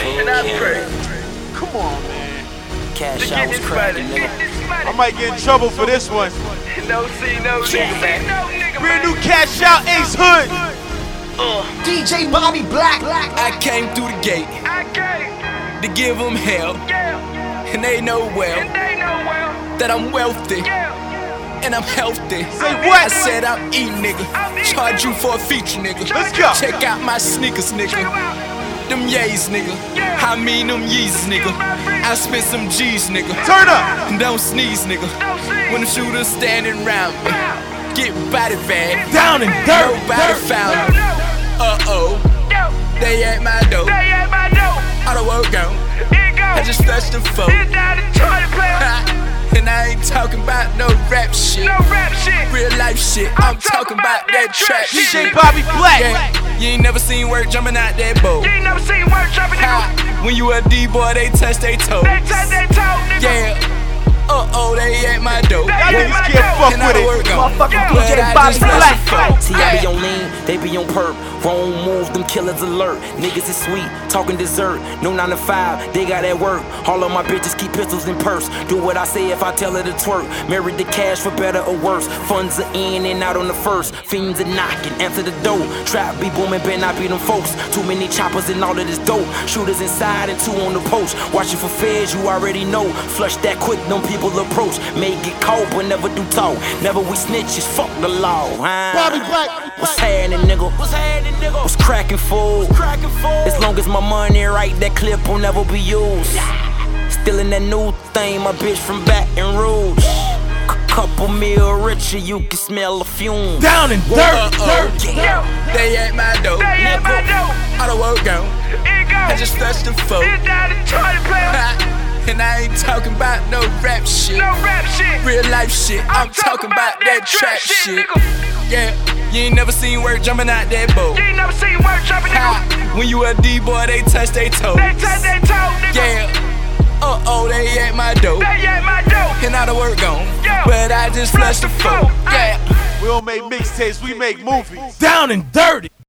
And I pray. Come on, man. Cash out was cracking, nigga. I might get in trouble for this one. No nigga, man. Brand new Cash Out, Ace Hood. DJ Bobby Black. I came through the gate to give them hell, and they know well that I'm wealthy and I'm healthy. Say what? I said I'm eating, nigga. Charge you for a feature, nigga. Let's go. Check out my sneakers, nigga. Them yays, nigga. I mean them Yeezys, nigga. I spent some G's, nigga. Turn up. And don't sneeze, nigga. When the shooters standing round me, get body bag. Down and dirt. Nobody found me. They at my door. All the work gone. I just touched the phone. And I ain't talking about no rap shit. Real life shit. I'm talking about that trap DJ shit. Bobby Black. Yeah. You ain't never seen work jumping out that boat. When you a D-boy, they touch they toes. Yeah. They at my door. Y'all niggas can't fuck with it. Motherfucking DJ Bobby Black. See, I be on lean, they be on perp. Wrong move, them killers alert. Niggas is sweet, talking dessert. No 9 to 5, they got at work. All of my bitches keep pistols in purse. Do what I say if I tell her to twerk. Married to cash for better or worse. Funds are in and out on the first. Fiends are knocking, answer the door. Trap be booming, better not be them folks. Too many choppers and all of this dope. Shooters inside and 2 on the post. Watching for feds, you already know. Flush that quick, them people approach. May get caught, but never do talk. Never we snitches, fuck the law. Bobby Black. What's happening, nigga? What's cracking, fool? As long as my money right, that clip will never be used. Still in that new thing, my bitch from Baton Rouge. Couple meal richer, you can smell the fume. Down and dirt. They at my door. All the work gone. I just touched the phone. And I ain't talking about no rap shit. Real life shit. I'm talking about that trap shit. Yeah. You ain't never seen work jumping out that boat. When you a D-boy, they touch they toes. Yeah. They at my door. And all the work gone. But I just flushed the phone. Yeah. We don't make mixtapes, we make movies. Down and dirty.